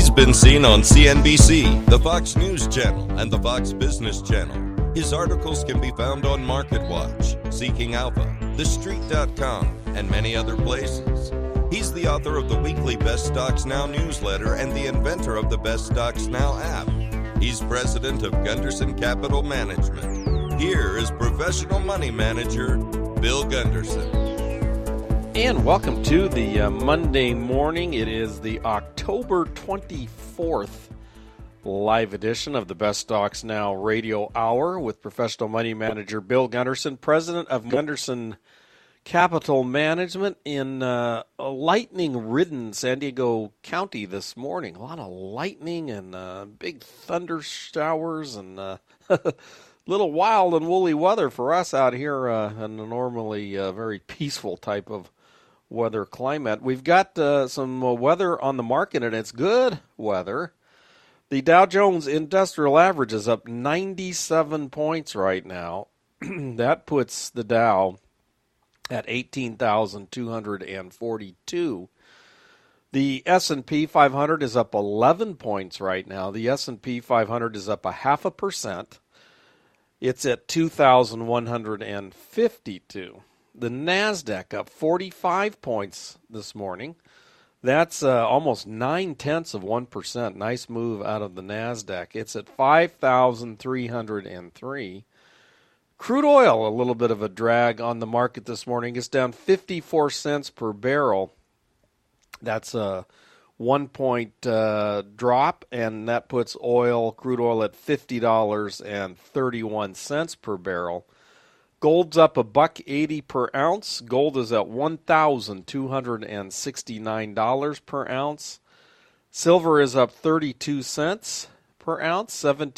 He's been seen on CNBC, the Fox News Channel, and the Fox Business Channel. His articles can be found on MarketWatch, Seeking Alpha, TheStreet.com, and many other places. He's the author of the weekly Best Stocks Now newsletter and the inventor of the Best Stocks Now app. He's president of Gunderson Capital Management. Here is professional money manager, Bill Gunderson. And welcome to the Monday morning. It is the October 24th live edition of the Best Stocks Now radio hour with professional money manager Bill Gunderson, president of Gunderson Capital Management in a lightning-ridden San Diego County this morning. A lot of lightning and big thunder showers and little wild and woolly weather for us out here in a normally very peaceful type of weather climate. We've got some weather on the market, and it's good weather. The Dow Jones Industrial Average is up 97 points right now. That puts the Dow at 18,242. The S&P 500 is up 11 points right now. The S&P 500 is up 0.5%. It's at 2,152. The NASDAQ up 45 points this morning. That's almost 0.9%. Nice move out of the NASDAQ. It's at 5,303. Crude oil, a little bit of a drag on the market this morning. It's down 54 cents per barrel. That's a 1 point drop, and that puts crude oil at $50.31 per barrel. Gold's up $1.80 per ounce. Gold is at $1,269 per ounce. Silver is up 32 cents per ounce,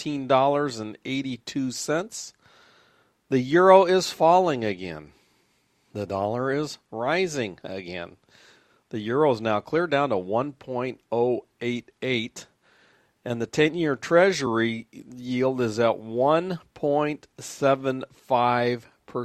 $17.82. The euro is falling again. The dollar is rising again. The euro is now clear down to 1.088. And the 10-year Treasury yield is at 1.75%.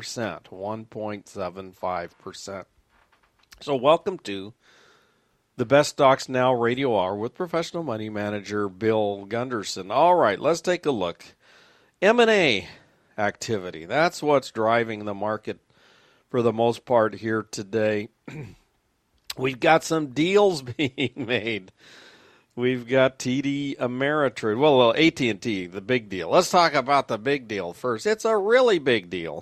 1.75%. So welcome to the Best Stocks Now radio hour with professional money manager Bill Gunderson. All right, let's take a look. M&A activity. That's what's driving the market for the most part here today. We've got some deals being made. We've got TD Ameritrade. Well, AT&T, the big deal. Let's talk about the big deal first. It's a really big deal.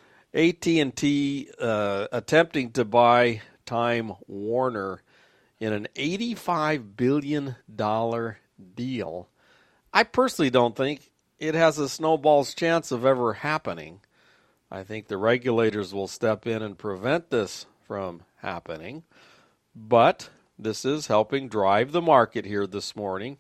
AT&T attempting to buy Time Warner in an $85 billion deal. I personally don't think it has a snowball's chance of ever happening. I think the regulators will step in and prevent this from happening. But this is helping drive the market here this morning.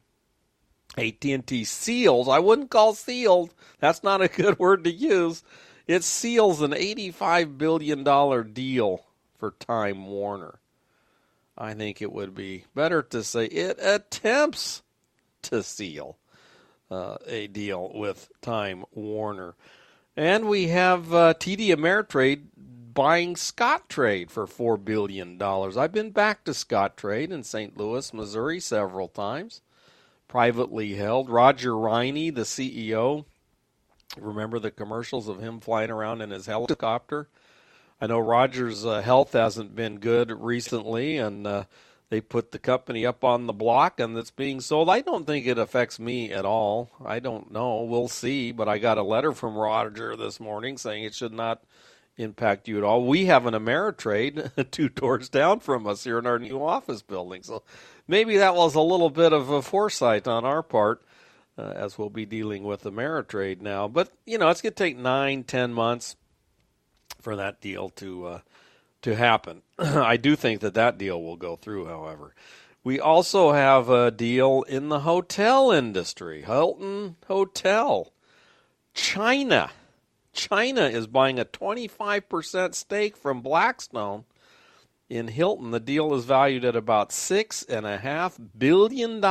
AT&T seals, I wouldn't call sealed, that's not a good word to use. It seals an $85 billion deal for Time Warner. I think it would be better to say it attempts to seal a deal with Time Warner. And we have TD Ameritrade buying Scottrade for $4 billion. I've been back to Scottrade in St. Louis, Missouri several times. Privately held. Roger Riney, the CEO. Remember the commercials of him flying around in his helicopter? I know Roger's health hasn't been good recently, and they put the company up on the block, and it's being sold. I don't think it affects me at all. I don't know. We'll see. But I got a letter from Roger this morning saying it should not impact you at all. We have an Ameritrade 2 doors down from us here in our new office building. So maybe that was a little bit of a foresight on our part. As we'll be dealing with Ameritrade now. But, it's going to take 9-10 months for that deal to happen. I do think that deal will go through, however. We also have a deal in the hotel industry. Hilton Hotel. China is buying a 25% stake from Blackstone in Hilton. The deal is valued at about $6.5 billion.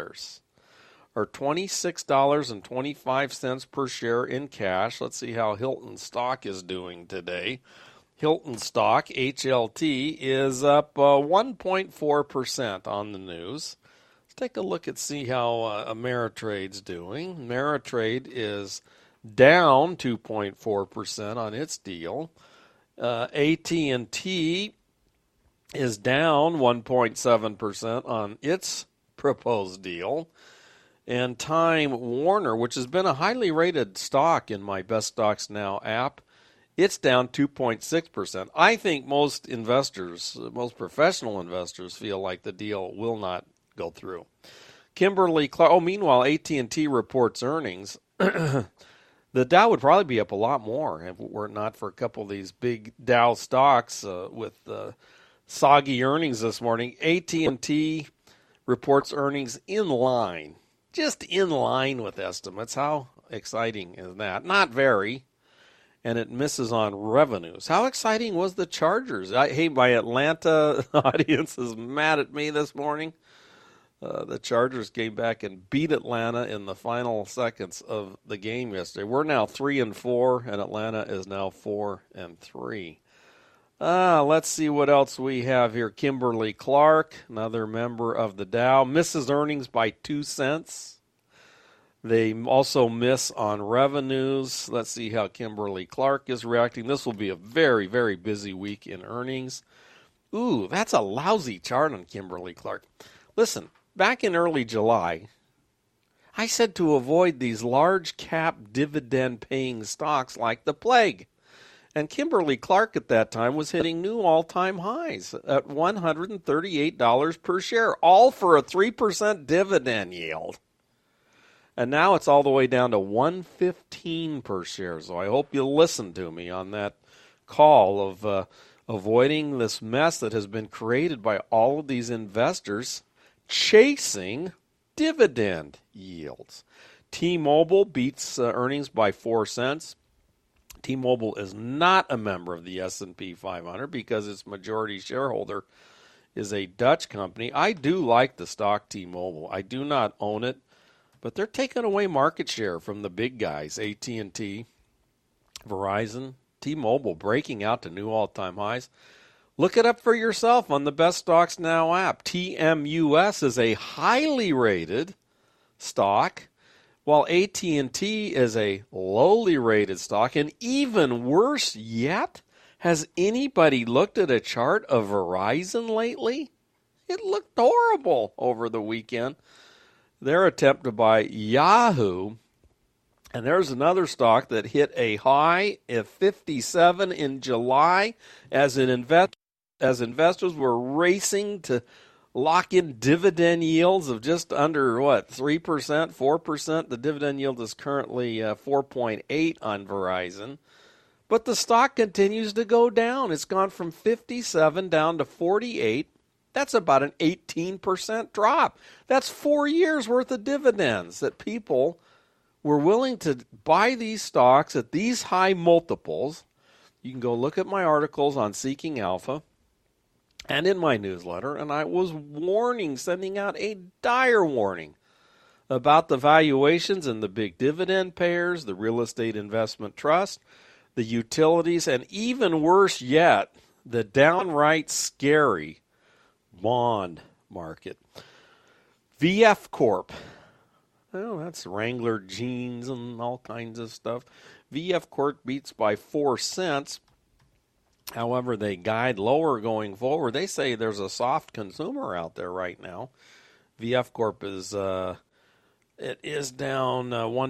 Or $26.25 per share in cash. Let's see how Hilton stock is doing today. Hilton stock, HLT, is up 1.4% on the news. Let's take a look and see how Ameritrade's doing. Ameritrade is down 2.4% on its deal. AT&T is down 1.7% on its proposed deal. And Time Warner, which has been a highly rated stock in my Best Stocks Now app, it's down 2.6%. I think most investors, most professional investors, feel like the deal will not go through. Kimberly-Clark, meanwhile, AT&T reports earnings. The Dow would probably be up a lot more if it were not for a couple of these big Dow stocks with soggy earnings this morning. AT&T reports earnings in line, just in line with estimates. How exciting is that? Not very. And it misses on revenues. How exciting was the Chargers? Hey, my Atlanta audience is mad at me this morning. The Chargers came back and beat Atlanta in the final seconds of the game yesterday. We're now 3-4, and Atlanta is now 4-3. Let's see what else we have here. Kimberly-Clark, another member of the Dow, misses earnings by 2 cents. They also miss on revenues. Let's see how Kimberly-Clark is reacting. This will be a very, very busy week in earnings. Ooh, that's a lousy chart on Kimberly-Clark. Listen, back in early July, I said to avoid these large cap dividend-paying stocks like the plague. And Kimberly-Clark at that time was hitting new all-time highs at $138 per share, all for a 3% dividend yield. And now it's all the way down to $115 per share. So I hope you'll listen to me on that call of avoiding this mess that has been created by all of these investors chasing dividend yields. T-Mobile beats earnings by 4 cents. T-Mobile is not a member of the S&P 500 because its majority shareholder is a Dutch company. I do like the stock T-Mobile. I do not own it. But they're taking away market share from the big guys, AT&T, Verizon, T-Mobile, breaking out to new all-time highs. Look it up for yourself on the Best Stocks Now app. TMUS is a highly rated stock, while AT&T is a lowly rated stock. And even worse yet, has anybody looked at a chart of Verizon lately? It looked horrible over the weekend. Their attempt to buy Yahoo, and there's another stock that hit a high of 57 in July as investors were racing to lock in dividend yields of just under 3%, 4%. The dividend yield is currently 4.8 on Verizon, but the stock continues to go down. It's gone from 57 down to 48. That's about an 18% drop. That's 4 years worth of dividends that people were willing to buy these stocks at these high multiples. You can go look at my articles on Seeking Alpha and in my newsletter, and I was sending out a dire warning about the valuations in the big dividend payers, the real estate investment trust, the utilities, and even worse yet, the downright scary bond market. VF Corp. Well, that's Wrangler jeans and all kinds of stuff. VF Corp beats by 4 cents. However, they guide lower going forward. They say there's a soft consumer out there right now. VF Corp is it is down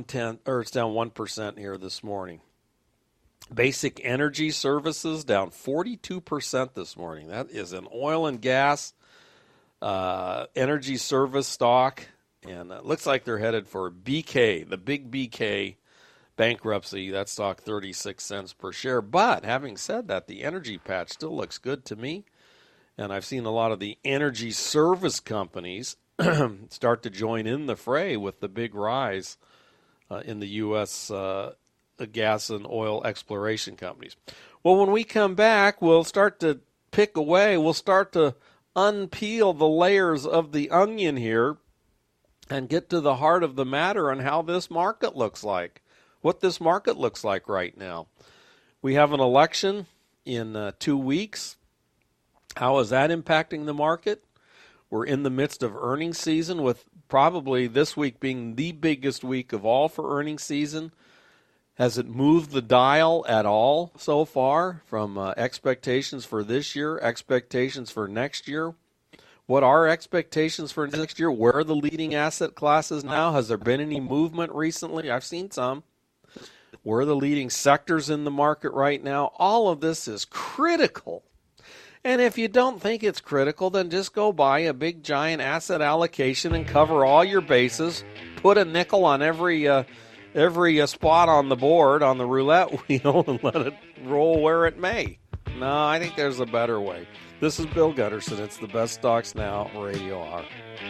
1% here this morning. Basic Energy Services down 42% this morning. That is an oil and gas energy service stock, and it looks like they're headed for BK, the big BK bankruptcy. That stock 36 cents per share. But having said that, the energy patch still looks good to me, and I've seen a lot of the energy service companies start to join in the fray with the big rise in the U.S. Gas and oil exploration companies. Well, when we come back, we'll start to pick away. We'll start to unpeel the layers of the onion here and get to the heart of the matter on how this market looks like, what this market looks like right now. We have an election in 2 weeks. How is that impacting the market? We're in the midst of earnings season, with probably this week being the biggest week of all for earnings season. Has it moved the dial at all so far from expectations for this year, expectations for next year? What are expectations for next year? Where are the leading asset classes now? Has there been any movement recently? I've seen some. Where are the leading sectors in the market right now? All of this is critical. And if you don't think it's critical, then just go buy a big giant asset allocation and cover all your bases. Put a nickel on every spot on the board, on the roulette wheel, and let it roll where it may. No, I think there's a better way. This is Bill Gunderson. It's the Best Stocks Now Radio Hour.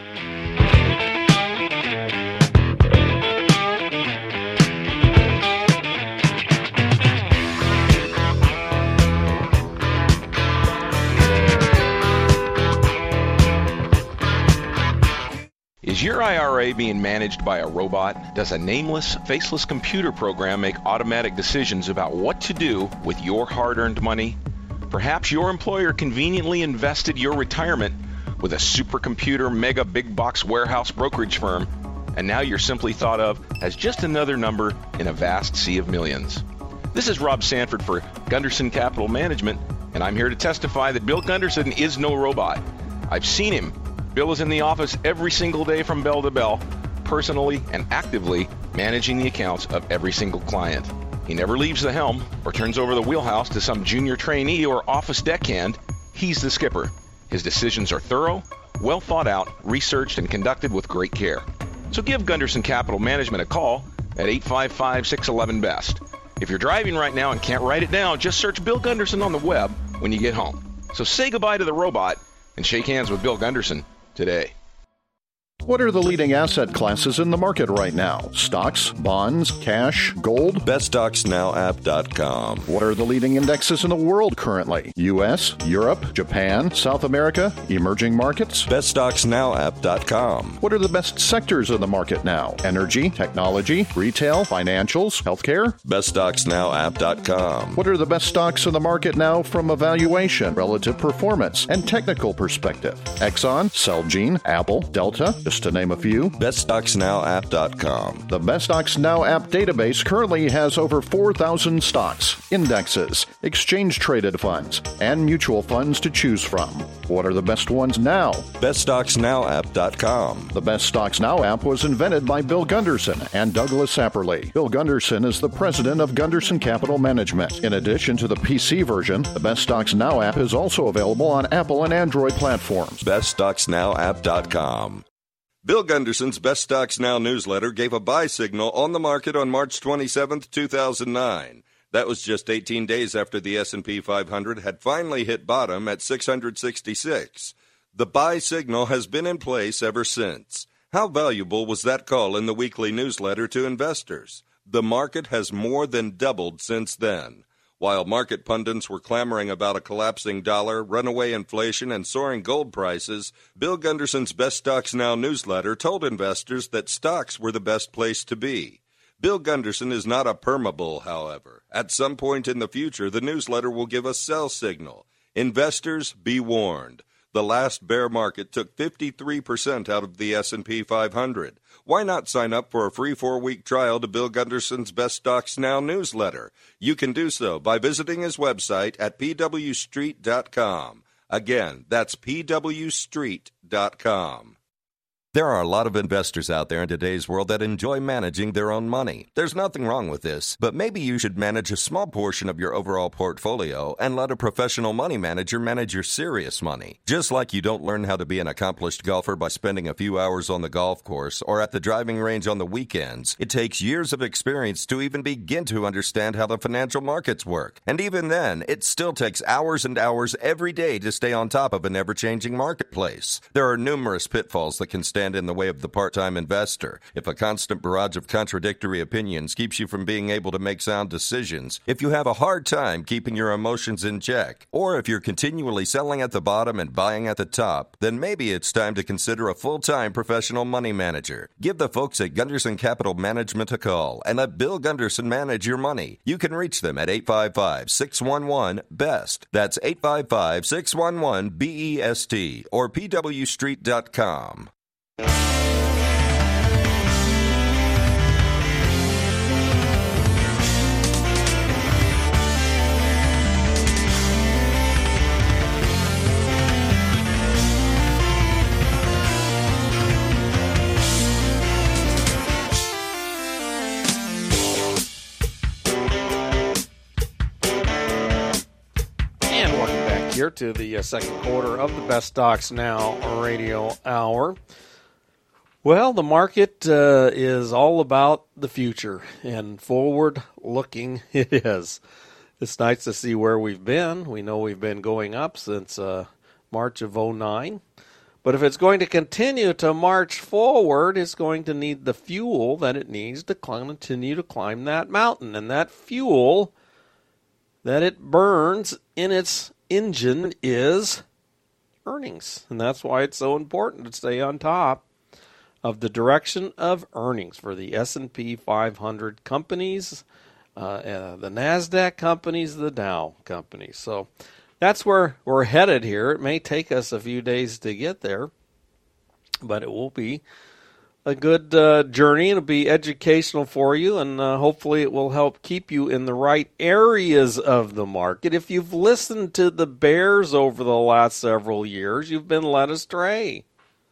Is your IRA being managed by a robot? Does a nameless, faceless computer program make automatic decisions about what to do with your hard-earned money? Perhaps your employer conveniently invested your retirement with a supercomputer mega big box warehouse brokerage firm, and now you're simply thought of as just another number in a vast sea of millions. This is Rob Sanford for Gunderson Capital Management, and I'm here to testify that Bill Gunderson is no robot. I've seen him. Bill is in the office every single day from bell to bell, personally and actively managing the accounts of every single client. He never leaves the helm or turns over the wheelhouse to some junior trainee or office deckhand. He's the skipper. His decisions are thorough, well thought out, researched, and conducted with great care. So give Gunderson Capital Management a call at 855-611-BEST. If you're driving right now and can't write it down, just search Bill Gunderson on the web when you get home. So say goodbye to the robot and shake hands with Bill Gunderson today. What are the leading asset classes in the market right now? Stocks, bonds, cash, gold? BestStocksNowApp.com. What are the leading indexes in the world currently? U.S., Europe, Japan, South America, emerging markets? BestStocksNowApp.com. What are the best sectors in the market now? Energy, technology, retail, financials, healthcare? BestStocksNowApp.com. What are the best stocks in the market now from a valuation, relative performance, and technical perspective? Exxon, Celgene, Apple, Delta, just to name a few. BestStocksNowApp.com. The Best Stocks Now app database currently has over 4,000 stocks, indexes, exchange-traded funds, and mutual funds to choose from. What are the best ones now? BestStocksNowApp.com. The Best Stocks Now app was invented by Bill Gunderson and Douglas Apperly. Bill Gunderson is the president of Gunderson Capital Management. In addition to the PC version, the Best Stocks Now app is also available on Apple and Android platforms. BestStocksNowApp.com. Bill Gunderson's Best Stocks Now newsletter gave a buy signal on the market on March 27, 2009. That was just 18 days after the S&P 500 had finally hit bottom at 666. The buy signal has been in place ever since. How valuable was that call in the weekly newsletter to investors? The market has more than doubled since then. While market pundits were clamoring about a collapsing dollar, runaway inflation, and soaring gold prices, Bill Gunderson's Best Stocks Now newsletter told investors that stocks were the best place to be. Bill Gunderson is not a permabull, however. At some point in the future, the newsletter will give a sell signal. Investors, be warned. The last bear market took 53% out of the S&P 500. Why not sign up for a free 4-week trial to Bill Gunderson's Best Stocks Now newsletter? You can do so by visiting his website at pwstreet.com. Again, that's pwstreet.com. There are a lot of investors out there in today's world that enjoy managing their own money. There's nothing wrong with this, but maybe you should manage a small portion of your overall portfolio and let a professional money manager manage your serious money. Just like you don't learn how to be an accomplished golfer by spending a few hours on the golf course or at the driving range on the weekends, it takes years of experience to even begin to understand how the financial markets work. And even then, it still takes hours and hours every day to stay on top of an ever-changing marketplace. There are numerous pitfalls that can stand stand in the way of the part-time investor, if a constant barrage of contradictory opinions keeps you from being able to make sound decisions, if you have a hard time keeping your emotions in check, or if you're continually selling at the bottom and buying at the top, then maybe it's time to consider a full-time professional money manager. Give the folks at Gunderson Capital Management a call and let Bill Gunderson manage your money. You can reach them at 855-611-BEST. That's 855-611-BEST or pwstreet.com. Here to the second quarter of the Best Stocks Now radio hour. Well, the market is all about the future, and forward looking it is. It's nice to see where we've been. We know we've been going up since March of 2009. But if it's going to continue to march forward, it's going to need the fuel that it needs to continue to climb that mountain. And that fuel that it burns in its engine is earnings, and that's why it's so important to stay on top of the direction of earnings for the S&P 500 companies, the NASDAQ companies, the Dow companies. So that's where we're headed here. It may take us a few days to get there, but it will be a good journey. It'll be educational for you, and hopefully it will help keep you in the right areas of the market. If you've listened to the bears over the last several years, you've been led astray.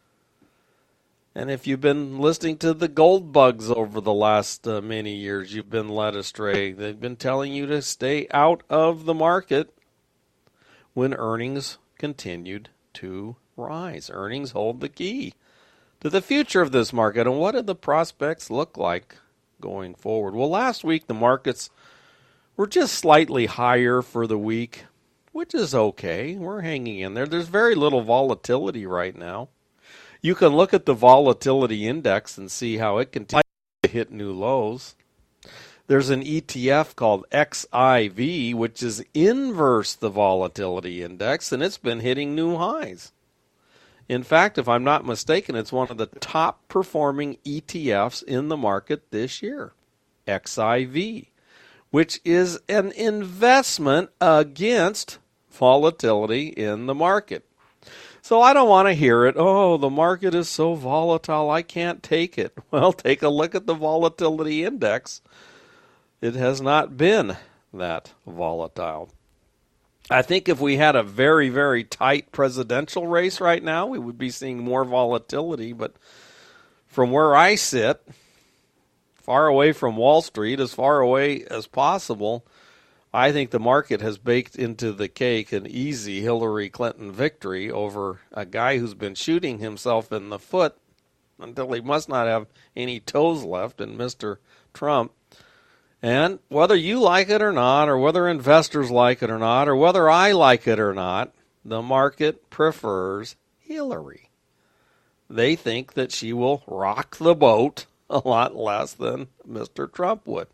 And if you've been listening to the gold bugs over the last many years, you've been led astray. They've been telling you to stay out of the market when earnings continued to rise. Earnings hold the key to the future of this market. And what do the prospects look like going forward? Well, last week the markets were just slightly higher for the week, which is okay. We're hanging in there. There's very little volatility right now. You can look at the volatility index and see how it continues to hit new lows. There's an ETF called XIV, which is inverse the volatility index, and it's been hitting new highs. In fact, if I'm not mistaken, it's one of the top performing ETFs in the market this year, XIV, which is an investment against volatility in the market. So I don't want to hear it, oh, the market is so volatile, I can't take it. Well, take a look at the volatility index. It has not been that volatile. I think if we had a very, very tight presidential race right now, we would be seeing more volatility. But from where I sit, far away from Wall Street, as far away as possible, I think the market has baked into the cake an easy Hillary Clinton victory over a guy who's been shooting himself in the foot until he must not have any toes left in Mr. Trump. And whether you like it or not, or whether investors like it or not, or whether I like it or not, the market prefers Hillary. They think that she will rock the boat a lot less than Mr. Trump would.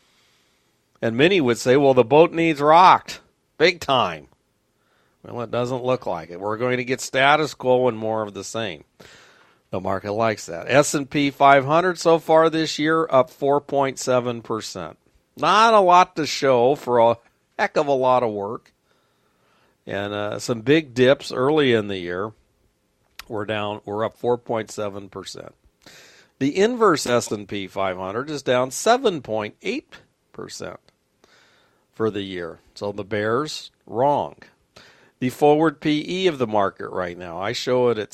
And many would say, well, the boat needs rocked, big time. Well, it doesn't look like it. We're going to get status quo and more of the same. The market likes that. S&P 500 so far this year up 4.7%. Not a lot to show for a heck of a lot of work. And some big dips early in the year. We're up 4.7%. The inverse S&P 500 is down 7.8% for the year. So the bears, wrong. The forward PE of the market right now, I show it at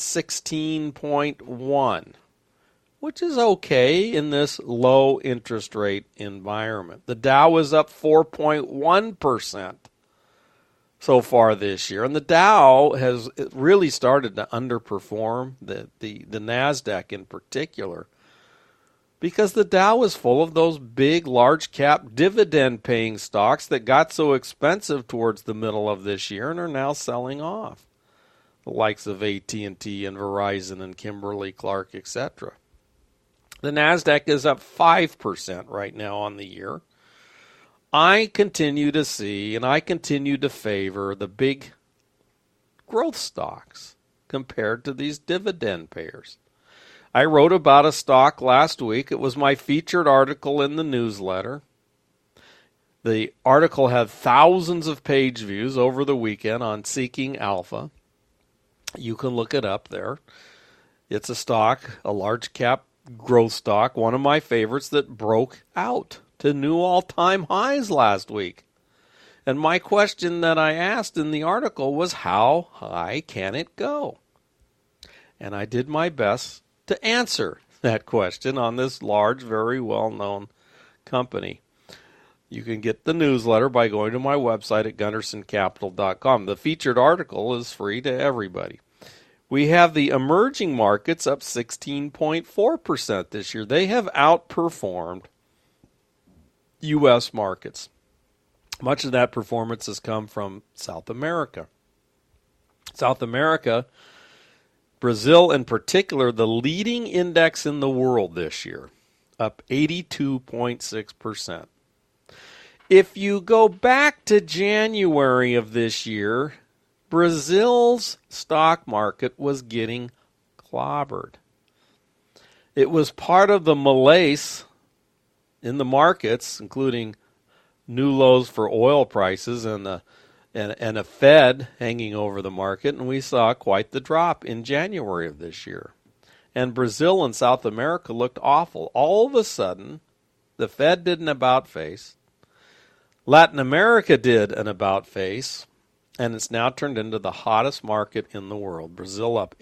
16.1, which is okay in this low interest rate environment. The Dow is up 4.1% so far this year, and the Dow has really started to underperform the NASDAQ in particular, because the Dow is full of those big, large-cap, dividend-paying stocks that got so expensive towards the middle of this year and are now selling off. the likes of AT&T and Verizon and Kimberly-Clark, etc. The NASDAQ is up 5% right now on the year. I continue to see and I continue to favor the big growth stocks compared to these dividend payers. I wrote about a stock last week. It was my featured article in the newsletter. The article had thousands of page views over the weekend on Seeking Alpha. You can look it up there. It's a stock, a large cap growth stock, one of my favorites that broke out to new all-time highs last week. And my question that I asked in the article was, how high can it go? And I did my best to answer that question on this large, very well-known company. You can get the newsletter by going to my website at gundersoncapital.com. The featured article is free to everybody. We have the emerging markets up 16.4% this year. They have outperformed U.S. markets. Much of that performance has come from South America. South America, Brazil in particular, the leading index in the world this year, up 82.6%. If you go back to January of this year, Brazil's stock market was getting clobbered. It was part of the malaise in the markets, including new lows for oil prices and a Fed hanging over the market, and we saw quite the drop in January of this year. And Brazil and South America looked awful. All of a sudden, the Fed did an about-face. Latin America did an about-face, and it's now turned into the hottest market in the world. Brazil up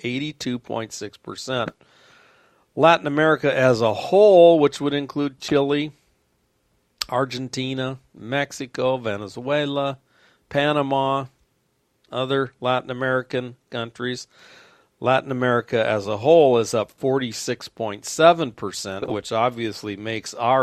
82.6%. Latin America as a whole, which would include Chile, Argentina, Mexico, Venezuela, Panama, other Latin American countries. Latin America as a whole is up 46.7%, which obviously makes our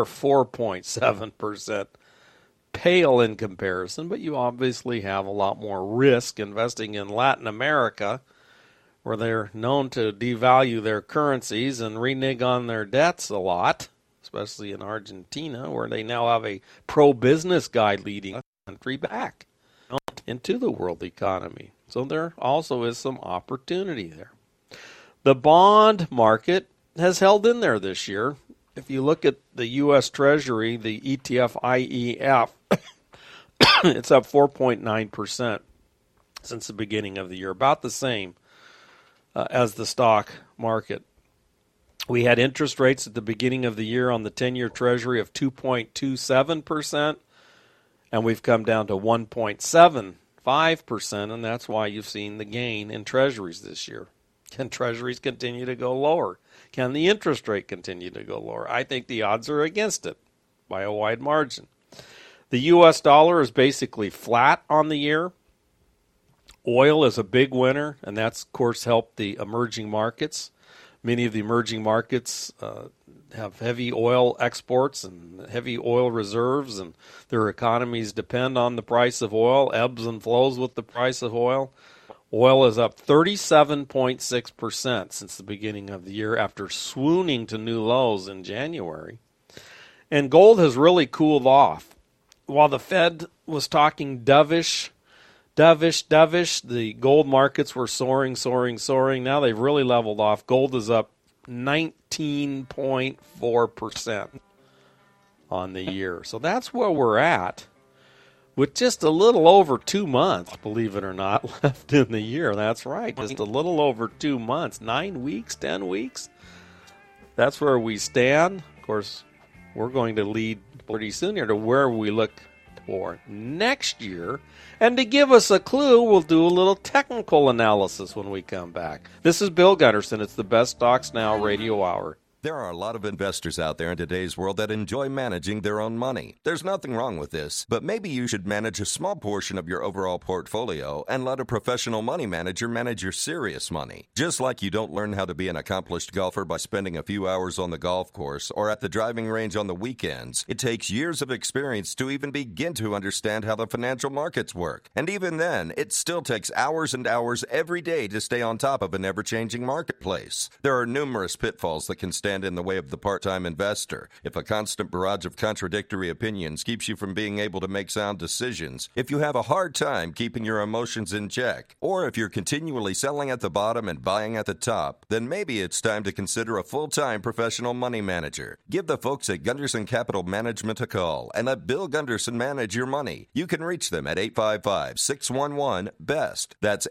4.7% pale in comparison, but you obviously have a lot more risk investing in Latin America, where they're known to devalue their currencies and renege on their debts a lot, especially in Argentina, where they now have a pro-business guy leading the country back into the world economy. So there also is some opportunity there. The bond market has held in there this year. If you look at the U.S. Treasury, the ETF IEF, it's up 4.9% since the beginning of the year, about the same as the stock market. We had interest rates at the beginning of the year on the 10-year Treasury of 2.27%, and we've come down to 1.75%, and that's why you've seen the gain in Treasuries this year. Can Treasuries continue to go lower? Can the interest rate continue to go lower? I think the odds are against it by a wide margin. The U.S. dollar is basically flat on the year. Oil is a big winner, and that's, of course, helped the emerging markets. Many of the emerging markets have heavy oil exports and heavy oil reserves, and their economies depend on the price of oil, ebbs and flows with the price of oil. Oil is up 37.6% since the beginning of the year after swooning to new lows in January. And gold has really cooled off. While the Fed was talking dovish, the gold markets were soaring. Now they've really leveled off. Gold is up 19.4% on the year. So that's where we're at. With just a little over 2 months, believe it or not, left in the year. That's right, just a little over 2 months, 9 weeks, 10 weeks. That's where we stand. Of course, we're going to lead pretty soon here to where we look for next year. And to give us a clue, we'll do a little technical analysis when we come back. This is Bill Gunderson. It's the Best Stocks Now Radio Hour. There are a lot of investors out there in today's world that enjoy managing their own money. There's nothing wrong with this, but maybe you should manage a small portion of your overall portfolio and let a professional money manager manage your serious money. Just like you don't learn how to be an accomplished golfer by spending a few hours on the golf course or at the driving range on the weekends, it takes years of experience to even begin to understand how the financial markets work. And even then, it still takes hours and hours every day to stay on top of an ever-changing marketplace. There are numerous pitfalls that can stand in the way of the part-time investor. If a constant barrage of contradictory opinions keeps you from being able to make sound decisions, if you have a hard time keeping your emotions in check, or if you're continually selling at the bottom and buying at the top, then maybe it's time to consider a full-time professional money manager. Give the folks at Gunderson Capital Management a call and let Bill Gunderson manage your money. You can reach them at 855-611-BEST. That's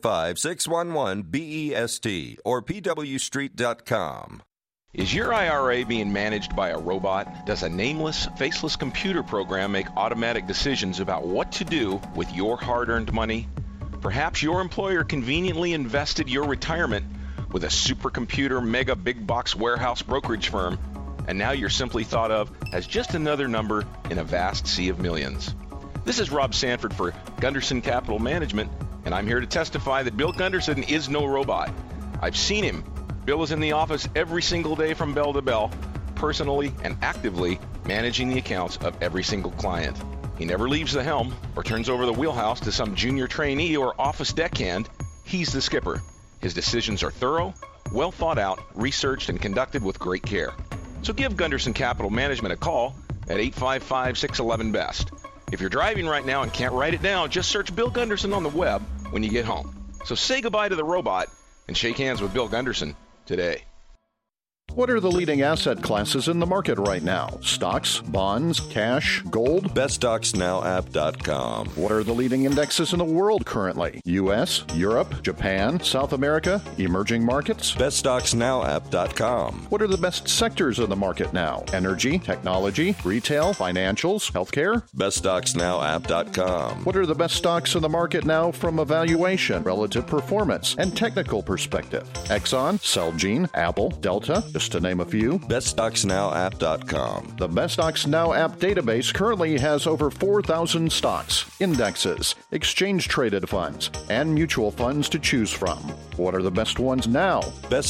855-611-BEST or pwstreet.com. Is your IRA being managed by a robot? Does a nameless, faceless computer program make automatic decisions about what to do with your hard-earned money? Perhaps your employer conveniently invested your retirement with a supercomputer mega big box warehouse brokerage firm, and now you're simply thought of as just another number in a vast sea of millions. This is Rob Sanford for Gunderson Capital Management, and I'm here to testify that Bill Gunderson is no robot. I've seen him. Bill is in the office every single day from bell to bell, personally and actively managing the accounts of every single client. He never leaves the helm or turns over the wheelhouse to some junior trainee or office deckhand. He's the skipper. His decisions are thorough, well thought out, researched, and conducted with great care. So give Gunderson Capital Management a call at 855-611-BEST. If you're driving right now and can't write it down, just search Bill Gunderson on the web when you get home. So say goodbye to the robot and shake hands with Bill Gunderson today. What are the leading asset classes in the market right now? Stocks, bonds, cash, gold? BestStocksNowApp.com. What are the leading indexes in the world currently? U.S., Europe, Japan, South America, emerging markets? BestStocksNowApp.com. What are the best sectors of the market now? Energy, technology, retail, financials, healthcare? BestStocksNowApp.com. What are the best stocks in the market now from a valuation, relative performance, and technical perspective? Exxon, Celgene, Apple, Delta, just to name a few. BestStocksNowApp.com. The Best Stocks Now app database currently has over 4,000 stocks, indexes, exchange-traded funds, and mutual funds to choose from. What are the best ones now?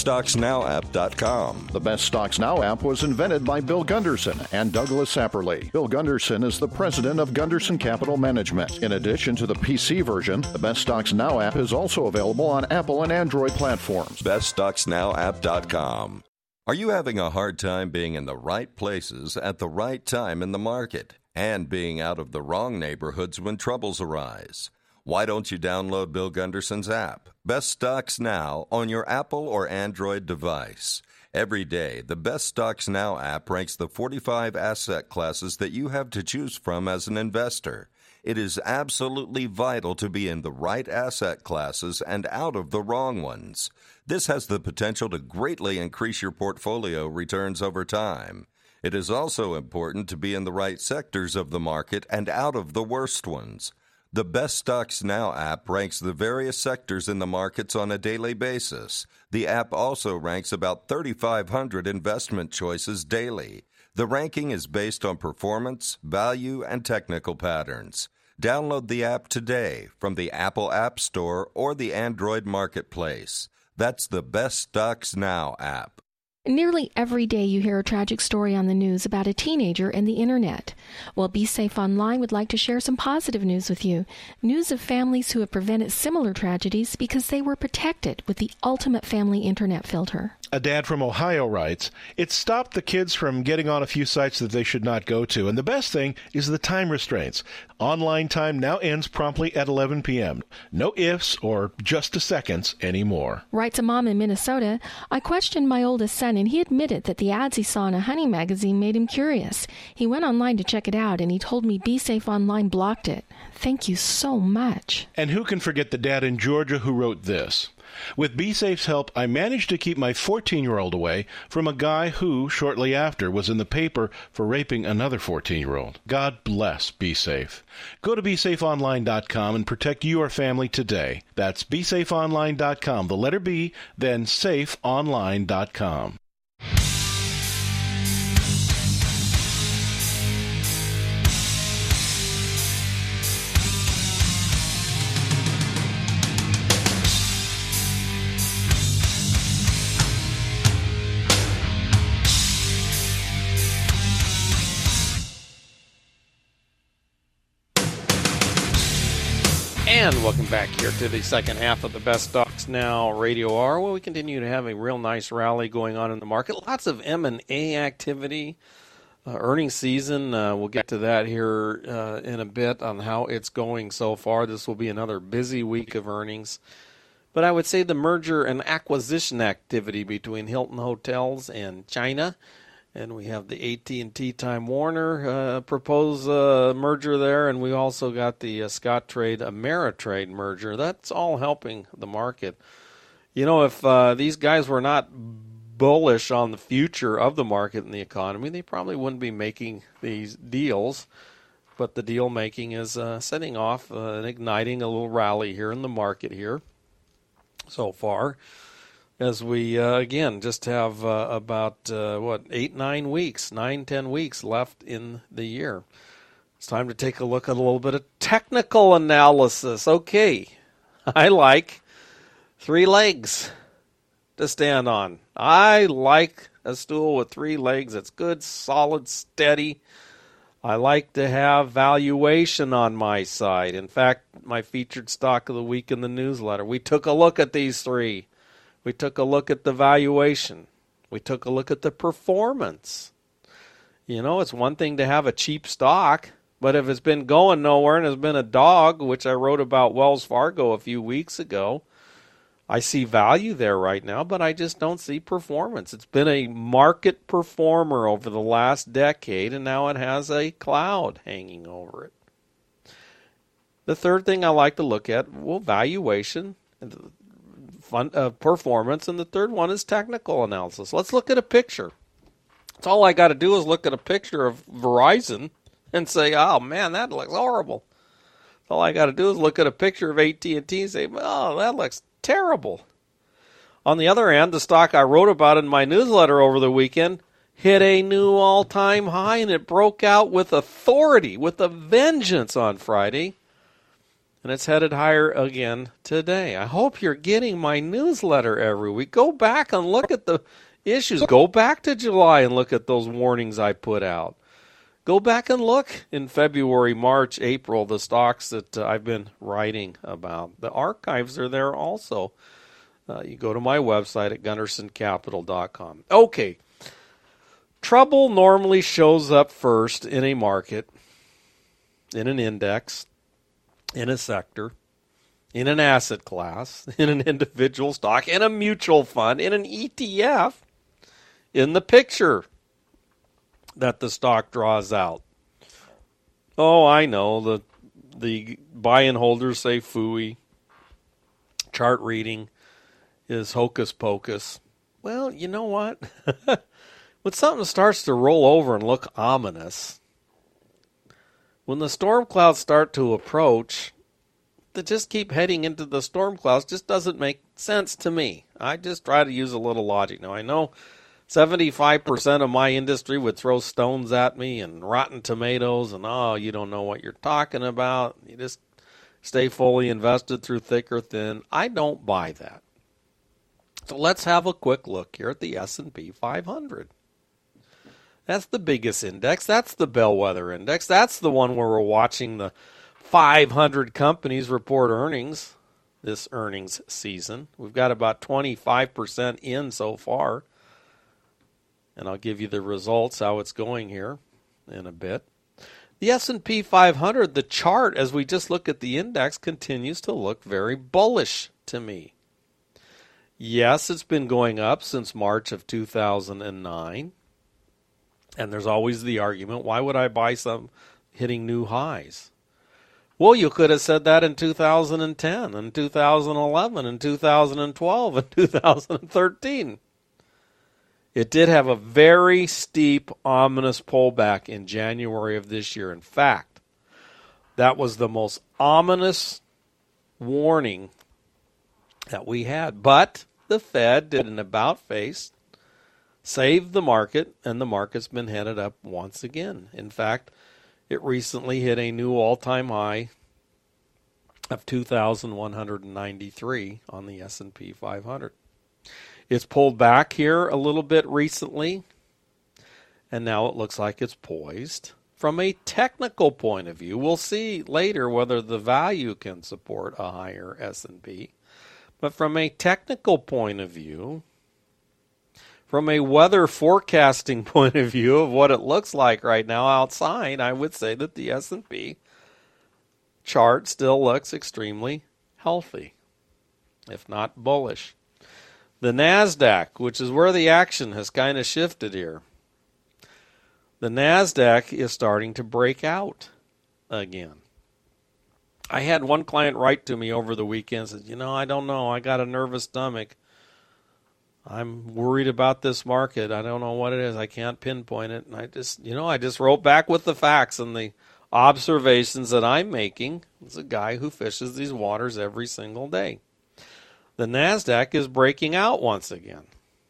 BestStocksNowApp.com. The Best Stocks Now app was invented by Bill Gunderson and Douglas Sapperly. Bill Gunderson is the president of Gunderson Capital Management. In addition to the PC version, the Best Stocks Now app is also available on Apple and Android platforms. BestStocksNowApp.com. Are you having a hard time being in the right places at the right time in the market and being out of the wrong neighborhoods when troubles arise? Why don't you download Bill Gunderson's app, Best Stocks Now, on your Apple or Android device? Every day, the Best Stocks Now app ranks the 45 asset classes that you have to choose from as an investor. It is absolutely vital to be in the right asset classes and out of the wrong ones. This has the potential to greatly increase your portfolio returns over time. It is also important to be in the right sectors of the market and out of the worst ones. The Best Stocks Now app ranks the various sectors in the markets on a daily basis. The app also ranks about 3,500 investment choices daily. The ranking is based on performance, value, and technical patterns. Download the app today from the Apple App Store or the Android Marketplace. That's the Best Stocks Now app. Nearly every day you hear a tragic story on the news about a teenager and the internet. Well, Be Safe Online would like to share some positive news with you. News of families who have prevented similar tragedies because they were protected with the ultimate family internet filter. A dad from Ohio writes, "It stopped the kids from getting on a few sites that they should not go to, and the best thing is the time restraints. Online time now ends promptly at 11 p.m. No ifs or just a seconds anymore." Writes a mom in Minnesota, "I questioned my oldest son, and he admitted that the ads he saw in a hunting magazine made him curious. He went online to check it out, and he told me Be Safe Online blocked it. Thank you so much." And who can forget the dad in Georgia who wrote this? "With BeSafe's help, I managed to keep my 14-year-old away from a guy who, shortly after, was in the paper for raping another 14-year-old. God bless BeSafe. Go to BeSafeOnline.com and protect your family today. That's BeSafeOnline.com, the letter B, then SafeOnline.com. And welcome back here to the second half of the Best Stocks Now Radio Hour, where we continue to have a real nice rally going on in the market. Lots of M&A activity. Earnings season, we'll get to that here in a bit on how it's going so far. This will be another busy week of earnings. But I would say the merger and acquisition activity between Hilton Hotels and China, and we have the AT&T Time Warner proposed merger there, and we also got the Scottrade Ameritrade merger. That's all helping the market. You know, if these guys were not bullish on the future of the market and the economy, they probably wouldn't be making these deals. But the deal making is setting off and igniting a little rally here in the market here so far, as we again just have about 9-10 weeks left in the year. It's time to take a look at a little bit of technical analysis. Okay, I like 3 legs to stand on. I like a stool with 3 legs. It's good, solid, steady. I like to have valuation on my side. In fact, my featured stock of the week in the newsletter, we took a look at these 3. We took a look at the valuation. We took a look at the performance. You know, it's one thing to have a cheap stock, but if it's been going nowhere and has been a dog, which I wrote about Wells Fargo a few weeks ago, I see value there right now, but I just don't see performance. It's been a market performer over the last decade, and now it has a cloud hanging over it. The third thing I like to look at, valuation, performance, and the third one is technical analysis. Let's look at a picture. That's all I got to do is look at a picture of Verizon and say, oh, man, that looks horrible. All I got to do is look at a picture of AT&T and say, oh, that looks terrible. On the other hand, the stock I wrote about in my newsletter over the weekend hit a new all-time high, and it broke out with authority, with a vengeance on Friday, and it's headed higher again today. I hope you're getting my newsletter every week. Go back and look at the issues. Go back to July and look at those warnings I put out. Go back and look in February, March, April, the stocks that I've been writing about. The archives are there also. You go to my website at GundersonCapital.com. Okay. Trouble normally shows up first in a market, in an index, in a sector, in an asset class, in an individual stock, in a mutual fund, in an ETF, in the picture that the stock draws out. Oh, I know. The buy-in holders say phooey. Chart reading is hocus pocus. Well, you know what? When something starts to roll over and look ominous, when the storm clouds start to approach, to just keep heading into the storm clouds just doesn't make sense to me. I just try to use a little logic. Now, I know 75% of my industry would throw stones at me and rotten tomatoes and, oh, you don't know what you're talking about. You just stay fully invested through thick or thin. I don't buy that. So let's have a quick look here at the S&P 500. That's the biggest index. That's the bellwether index. That's the one where we're watching the 500 companies report earnings this earnings season. We've got about 25% in so far. And I'll give you the results, how it's going here in a bit. The S&P 500, the chart, as we just look at the index, continues to look very bullish to me. Yes, it's been going up since March of 2009. And there's always the argument, why would I buy some hitting new highs? Well, you could have said that in 2010, and 2011, and 2012, and 2013. It did have a very steep, ominous pullback in January of this year. In fact, that was the most ominous warning that we had. But the Fed did an about-face, saved the market, and the market's been headed up once again. In fact, it recently hit a new all-time high of 2,193 on the S&P 500. It's pulled back here a little bit recently, and now it looks like it's poised from a technical point of view, we'll see later whether the value can support a higher S&P. But from a technical point of view, from a weather forecasting point of view of what it looks like right now outside, I would say that the S&P chart still looks extremely healthy, if not bullish. The NASDAQ, which is where the action has kind of shifted here, the NASDAQ is starting to break out again. I had one client write to me over the weekend and said, I don't know. I got a nervous stomach. I'm worried about this market. I don't know what it is. I can't pinpoint it. And I just wrote back with the facts and the observations that I'm making as a guy who fishes these waters every single day. The NASDAQ is breaking out once again.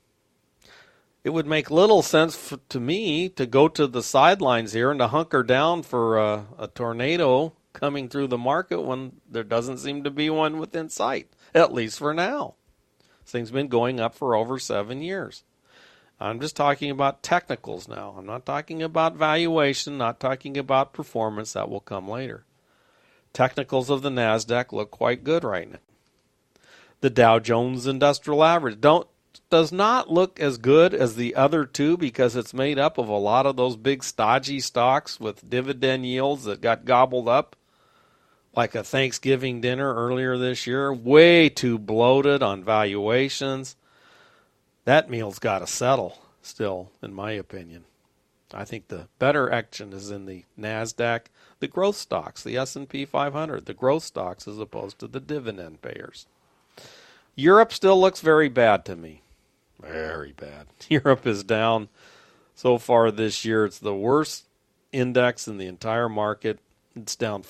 It would make little sense to me to go to the sidelines here and to hunker down for a tornado coming through the market when there doesn't seem to be one within sight, at least for now. This thing's been going up for over 7 years. I'm just talking about technicals now. I'm not talking about valuation, not talking about performance. That will come later. Technicals of the NASDAQ look quite good right now. The Dow Jones Industrial Average does not look as good as the other two because it's made up of a lot of those big stodgy stocks with dividend yields that got gobbled up like a Thanksgiving dinner earlier this year. Way too bloated on valuations. That meal's got to settle still, in my opinion. I think the better action is in the NASDAQ, the growth stocks, the S&P 500, the growth stocks as opposed to the dividend payers. Europe still looks very bad to me. Very bad. Europe is down so far this year. It's the worst index in the entire market. It's down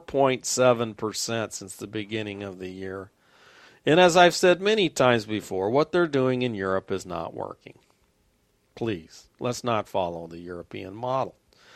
4.7% since the beginning of the year. And as I've said many times before, what they're doing in Europe is not working. Please, let's not follow the European model.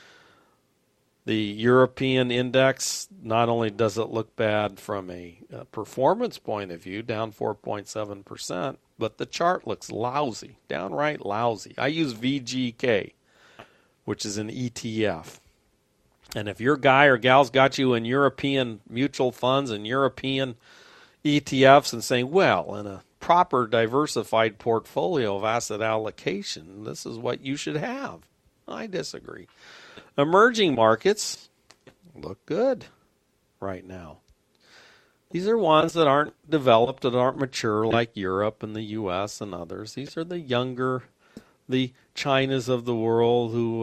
The European index, not only does it look bad from a performance point of view, down 4.7%, but the chart looks lousy, downright lousy. I use VGK, which is an ETF. And if your guy or gal's got you in European mutual funds and European ETFs and saying, well, in a proper diversified portfolio of asset allocation, this is what you should have, I disagree. Emerging markets look good right now. These are ones that aren't developed, that aren't mature like Europe and the U.S. and others. These are the younger, the Chinas of the world who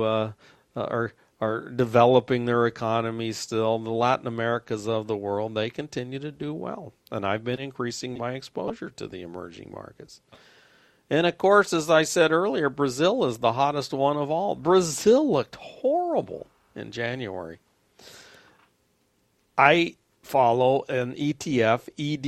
are developing their economies still. The Latin Americas of the world, they continue to do well. And I've been increasing my exposure to the emerging markets. And, of course, as I said earlier, Brazil is the hottest one of all. Brazil looked horrible in January. I follow an ETF,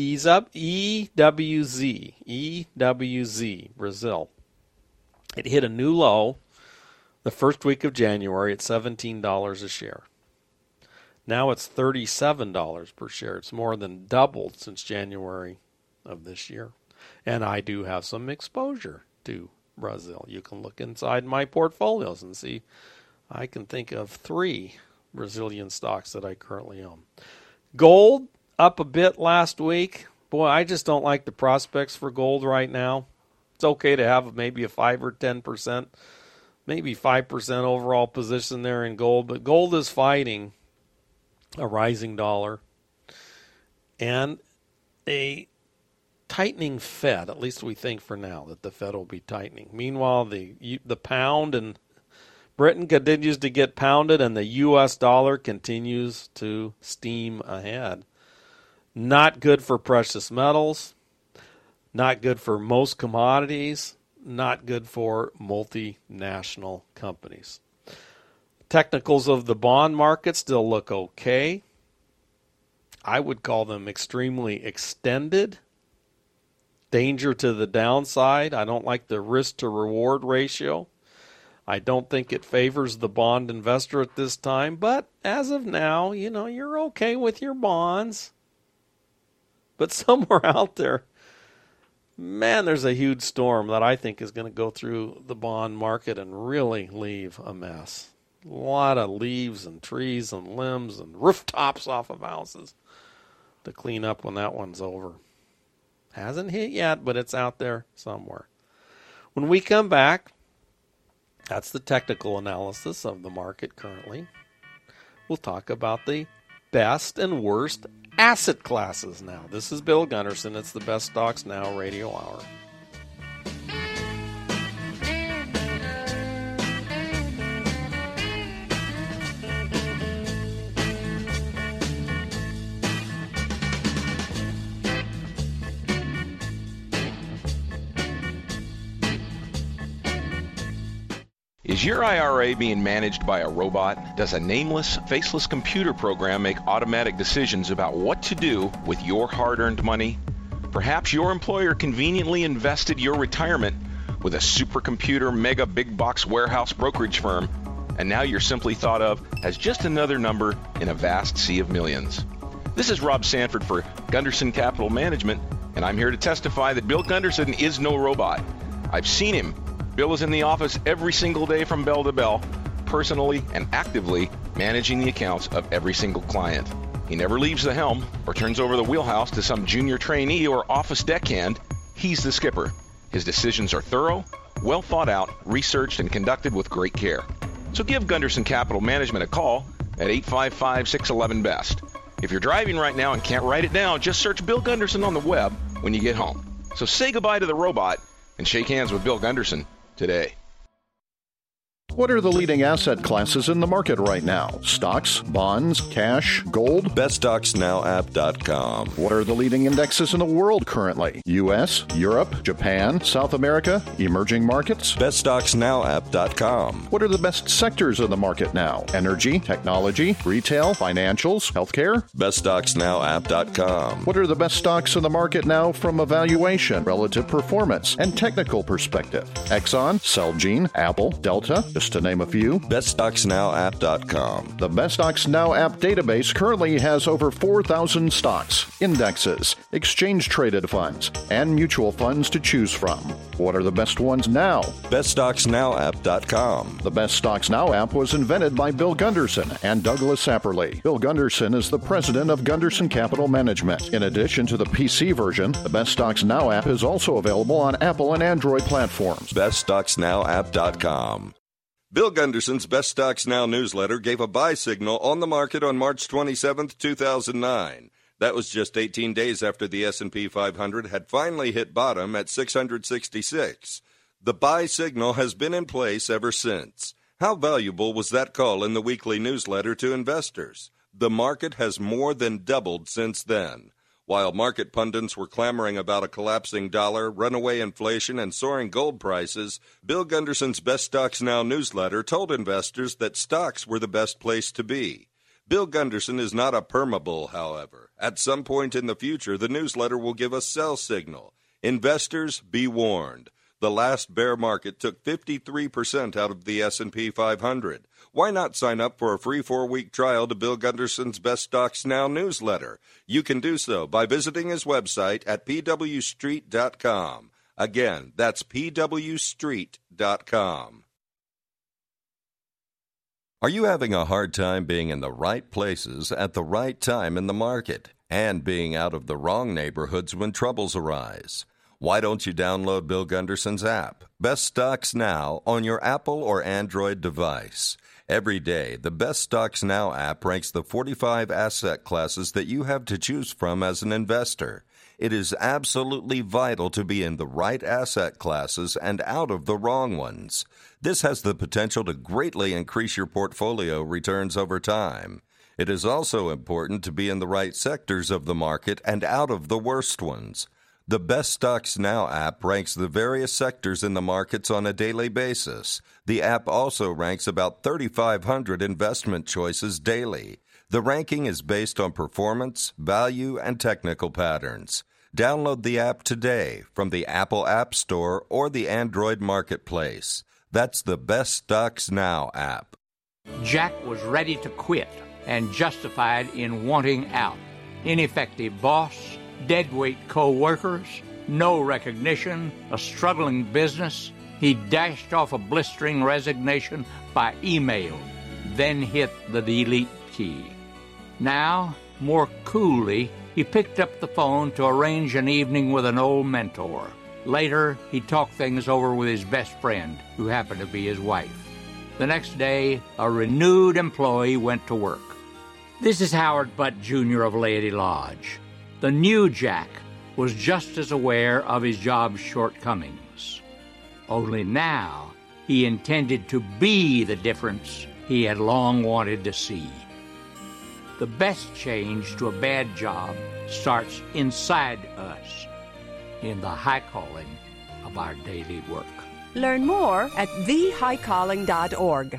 EWZ, Brazil. It hit a new low the first week of January at $17 a share. Now it's $37 per share. It's more than doubled since January of this year. And I do have some exposure to Brazil. You can look inside my portfolios and see I can think of 3 Brazilian stocks that I currently own. Gold up a bit last week. Boy, I just don't like the prospects for gold right now. It's okay to have maybe a 5 or 10%, maybe 5% overall position there in gold, but gold is fighting a rising dollar and a tightening Fed. At least we think for now that the Fed will be tightening. Meanwhile, the pound and Britain continues to get pounded, and the U.S. dollar continues to steam ahead. Not good for precious metals, not good for most commodities, not good for multinational companies. Technicals of the bond market still look okay. I would call them extremely extended. Danger to the downside. I don't like the risk to reward ratio. I don't think it favors the bond investor at this time, but as of now, you're okay with your bonds. But somewhere out there, man, there's a huge storm that I think is going to go through the bond market and really leave a mess. A lot of leaves and trees and limbs and rooftops off of houses to clean up when that one's over. Hasn't hit yet, but it's out there somewhere. When we come back, that's the technical analysis of the market currently. We'll talk about the best and worst asset classes now. This is Bill Gunderson. It's the Best Stocks Now Radio Hour. Is your IRA being managed by a robot? Does a nameless, faceless computer program make automatic decisions about what to do with your hard-earned money? Perhaps your employer conveniently invested your retirement with a supercomputer mega big box warehouse brokerage firm, and now you're simply thought of as just another number in a vast sea of millions. This is Rob Sanford for Gunderson Capital Management, and I'm here to testify that Bill Gunderson is no robot. I've seen him. Bill is in the office every single day from bell to bell, personally and actively managing the accounts of every single client. He never leaves the helm or turns over the wheelhouse to some junior trainee or office deckhand. He's the skipper. His decisions are thorough, well thought out, researched, and conducted with great care. So give Gunderson Capital Management a call at 855-611-BEST. If you're driving right now and can't write it down, just search Bill Gunderson on the web when you get home. So say goodbye to the robot and shake hands with Bill Gunderson today. What are the leading asset classes in the market right now? Stocks, bonds, cash, gold? BestStocksNowApp.com. What are the leading indexes in the world currently? U.S., Europe, Japan, South America, emerging markets? BestStocksNowApp.com. What are the best sectors of the market now? Energy, technology, retail, financials, healthcare? BestStocksNowApp.com. What are the best stocks in the market now from a valuation, relative performance, and technical perspective? Exxon, Celgene, Apple, Delta, just to name a few. BestStocksNowApp.com. The Best Stocks Now app database currently has over 4,000 stocks, indexes, exchange-traded funds, and mutual funds to choose from. What are the best ones now? BestStocksNowApp.com. The Best Stocks Now app was invented by Bill Gunderson and Douglas Apperly. Bill Gunderson is the president of Gunderson Capital Management. In addition to the PC version, the Best Stocks Now app is also available on Apple and Android platforms. BestStocksNowApp.com. Bill Gunderson's Best Stocks Now newsletter gave a buy signal on the market on March 27, 2009. That was just 18 days after the S&P 500 had finally hit bottom at 666. The buy signal has been in place ever since. How valuable was that call in the weekly newsletter to investors? The market has more than doubled since then. While market pundits were clamoring about a collapsing dollar, runaway inflation, and soaring gold prices, Bill Gunderson's Best Stocks Now newsletter told investors that stocks were the best place to be. Bill Gunderson is not a permabull, however. At some point in the future, the newsletter will give a sell signal. Investors, be warned. The last bear market took 53% out of the S&P 500. Why not sign up for a free 4-week trial to Bill Gunderson's Best Stocks Now newsletter? You can do so by visiting his website at pwstreet.com. Again, that's pwstreet.com. Are you having a hard time being in the right places at the right time in the market and being out of the wrong neighborhoods when troubles arise? Why don't you download Bill Gunderson's app, Best Stocks Now, on your Apple or Android device? Every day, the Best Stocks Now app ranks the 45 asset classes that you have to choose from as an investor. It is absolutely vital to be in the right asset classes and out of the wrong ones. This has the potential to greatly increase your portfolio returns over time. It is also important to be in the right sectors of the market and out of the worst ones. The Best Stocks Now app ranks the various sectors in the markets on a daily basis. The app also ranks about 3,500 investment choices daily. The ranking is based on performance, value, and technical patterns. Download the app today from the Apple App Store or the Android Marketplace. That's the Best Stocks Now app. Jack was ready to quit and justified in wanting out. Ineffective boss, deadweight co-workers, no recognition, a struggling business. He dashed off a blistering resignation by email. then hit the delete key. Now, more coolly, he picked up the phone to arrange an evening with an old mentor. Later, he talked things over with his best friend, who happened to be his wife. The next day, a renewed employee went to work. This is Howard Butt Jr. of Laity Lodge. The new Jack was just as aware of his job's shortcomings. Only now, he intended to be the difference he had long wanted to see. The best change to a bad job starts inside us, in the high calling of our daily work. Learn more at thehighcalling.org.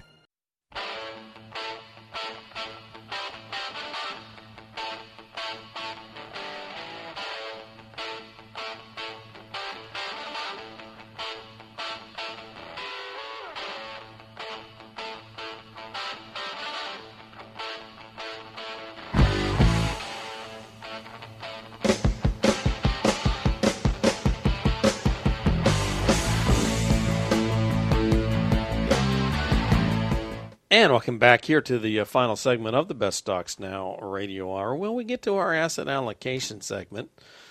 And welcome back here to the final segment of the Best Stocks Now Radio Hour. Well, we get to our asset allocation segment,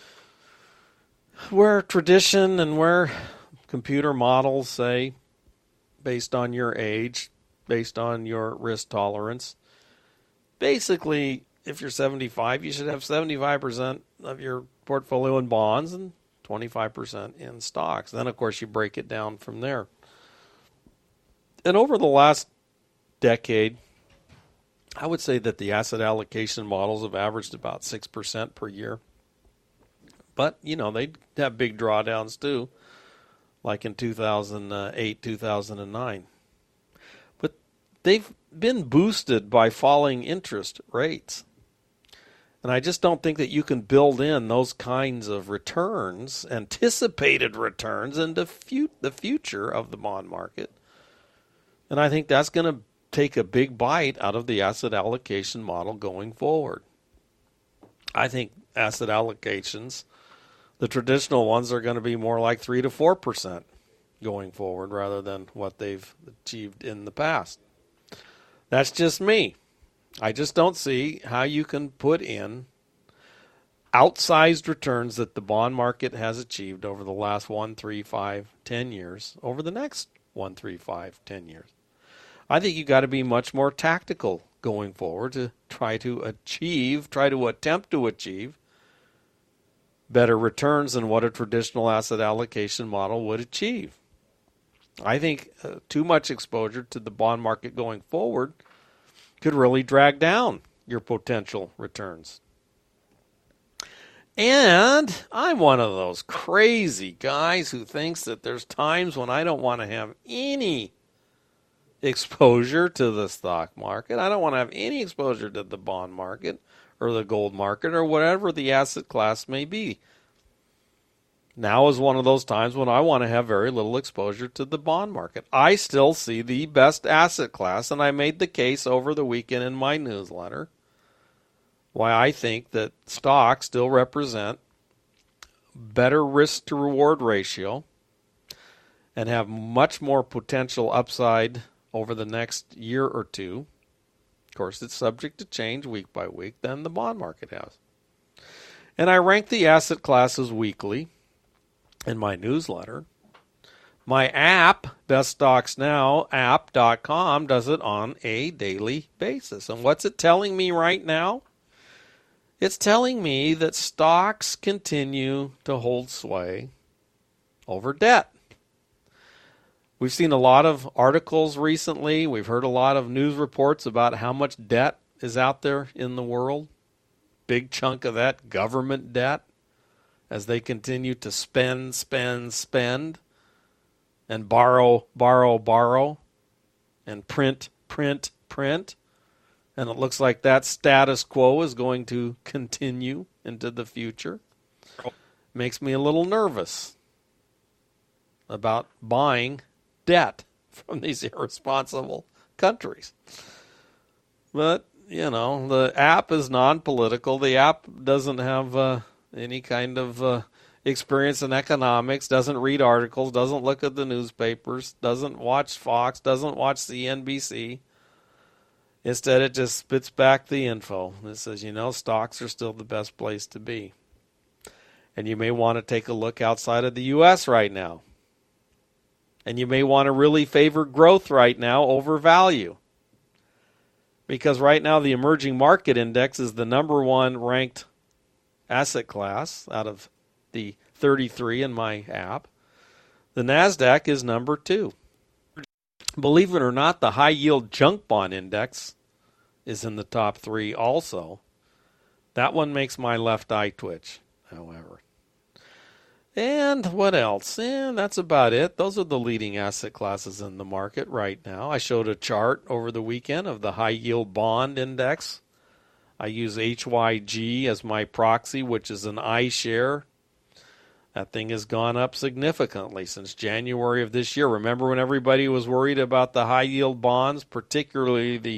where tradition and where computer models say, based on your age, based on your risk tolerance, basically, if you're 75, you should have 75% of your portfolio in bonds and 25% in stocks. Then, of course, you break it down from there. And over the last decade, I would say that the asset allocation models have averaged about 6% per year. But, you know, they have big drawdowns too, like in 2008, 2009. But they've been boosted by falling interest rates. And I just don't think that you can build in those kinds of returns, anticipated returns, into the future of the bond market. And I think that's going to take a big bite out of the asset allocation model going forward. I think asset allocations, the traditional ones, are going to be more like 3 to 4% going forward rather than what they've achieved in the past. That's just me. I just don't see how you can put in outsized returns that the bond market has achieved over the last 1, 3, 5, 10 years over the next 1, 3, 5, 10 years. I think you've got to be much more tactical going forward to try to attempt to achieve better returns than what a traditional asset allocation model would achieve. I think too much exposure to the bond market going forward could really drag down your potential returns. And I'm one of those crazy guys who thinks that there's times when I don't want to have any exposure to the stock market. I don't want to have any exposure to the bond market or the gold market or whatever the asset class may be. Now is one of those times when I want to have very little exposure to the bond market. I still see the best asset class, and I made the case over the weekend in my newsletter, why I think that stocks still represent better risk to reward ratio and have much more potential upside over the next year or two. Of course, it's subject to change week by week than the bond market has. And I rank the asset classes weekly in my newsletter. My app, Best Stocks Now, app.com, does it on a daily basis. And what's it telling me right now? It's telling me that stocks continue to hold sway over debt. We've seen a lot of articles recently. We've heard a lot of news reports about how much debt is out there in the world. Big chunk of that government debt as they continue to spend, and borrow, and print. And it looks like that status quo is going to continue into the future. Makes me a little nervous about buying debt from these irresponsible countries. But, you know, the app is non-political. The app doesn't have any kind of experience in economics, doesn't read articles, doesn't look at the newspapers, doesn't watch Fox, doesn't watch CNBC. Instead, it just spits back the info. It says, stocks are still the best place to be. And you may want to take a look outside of the U.S. right now. And you may want to really favor growth right now over value. Because right now the emerging market index is the number one ranked asset class out of the 33 in my app. The NASDAQ is number 2. Believe it or not, the high yield junk bond index is in the top 3 also. That one makes my left eye twitch, however. And what else? That's about it. Those are the leading asset classes in the market right now. I showed a chart over the weekend of the high yield bond index. I use HYG as my proxy, which is an iShare. That thing has gone up significantly since January of this year. Remember when everybody was worried about the high yield bonds, particularly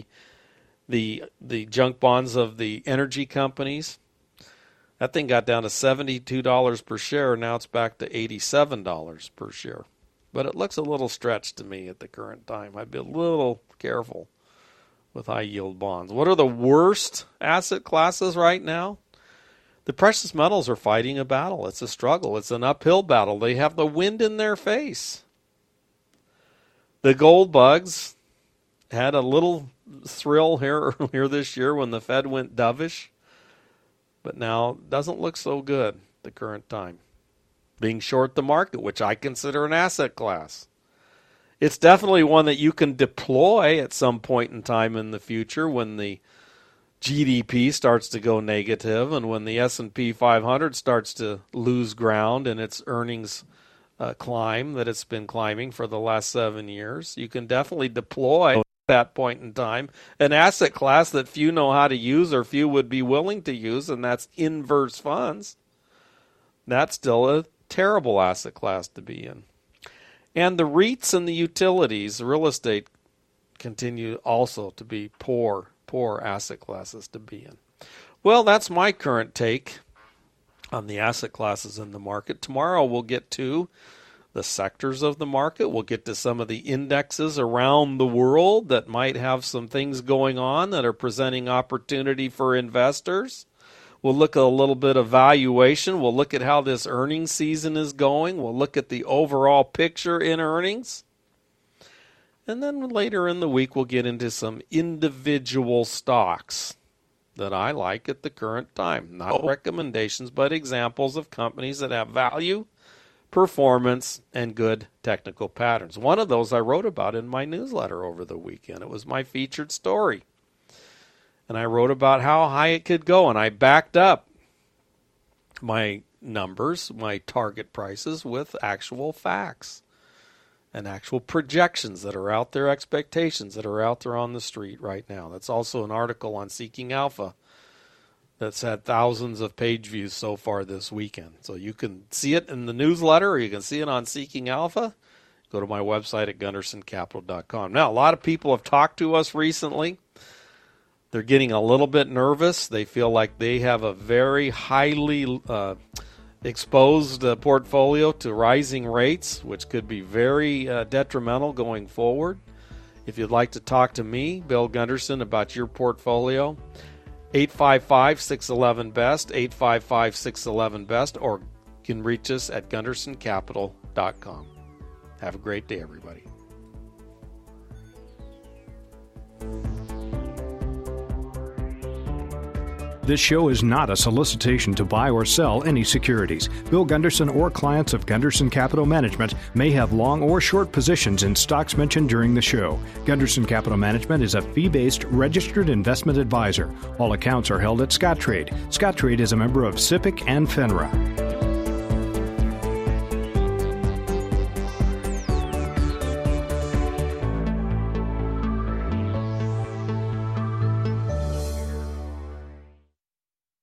the junk bonds of the energy companies? That thing got down to $72 per share. Now it's back to $87 per share. But it looks a little stretched to me at the current time. I'd be a little careful with high yield bonds. What are the worst asset classes right now? The precious metals are fighting a battle. It's a struggle. It's an uphill battle. They have the wind in their face. The gold bugs had a little thrill here earlier this year when the Fed went dovish. But now it doesn't look so good at the current time. Being short the market, which I consider an asset class. It's definitely one that you can deploy at some point in time in the future when the GDP starts to go negative and when the S&P 500 starts to lose ground in its earnings climb that it's been climbing for the last 7 years. You can definitely deploy at that point in time an asset class that few know how to use or few would be willing to use, and that's inverse funds. That's still a terrible asset class to be in. And the REITs and the utilities, real estate, continue also to be poor asset classes to be in. Well, that's my current take on the asset classes in the market. Tomorrow we'll get to the sectors of the market. We'll get to some of the indexes around the world that might have some things going on that are presenting opportunity for investors. We'll look at a little bit of valuation. We'll look at how this earnings season is going. We'll look at the overall picture in earnings. And then later in the week, we'll get into some individual stocks that I like at the current time. Not recommendations, but examples of companies that have value, performance, and good technical patterns. One of those I wrote about in my newsletter over the weekend. It was my featured story. And I wrote about how high it could go, and I backed up my numbers, my target prices, with actual facts and actual projections that are out there, expectations that are out there on the street right now. That's also an article on Seeking Alpha that's had thousands of page views so far this weekend. So you can see it in the newsletter or you can see it on Seeking Alpha. Go to my website at GundersonCapital.com. Now, a lot of people have talked to us recently. They're getting a little bit nervous. They feel like they have a very highly exposed portfolio to rising rates, which could be very detrimental going forward. If you'd like to talk to me, Bill Gunderson, about your portfolio, 855-611-BEST, 855-611-BEST, or you can reach us at GundersonCapital.com. Have a great day, everybody. This show is not a solicitation to buy or sell any securities. Bill Gunderson or clients of Gunderson Capital Management may have long or short positions in stocks mentioned during the show. Gunderson Capital Management is a fee-based registered investment advisor. All accounts are held at Scottrade. Scottrade is a member of SIPC and FINRA.